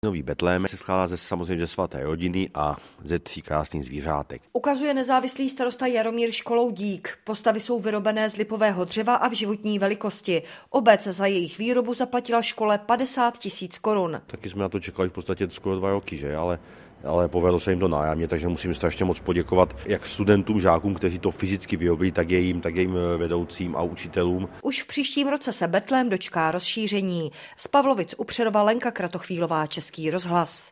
Nový betlém se skládá samozřejmě ze svaté rodiny a ze 3 krásných zvířátek. Ukazuje nezávislý starosta Jaromír Školoudík. Postavy jsou vyrobené z lipového dřeva a v životní velikosti. Obec za jejich výrobu zaplatila škole 50 000 korun. Taky jsme na to čekali v podstatě skoro 2 roky, že? Ale povedlo se jim to nájemně, takže musím strašně moc poděkovat jak studentům, žákům, kteří to fyzicky vyrobili, tak jejím vedoucím a učitelům. Už v příštím roce se betlém dočká rozšíření. Z Pavlovic u Přerova Lenka Kratochvílová, Český rozhlas.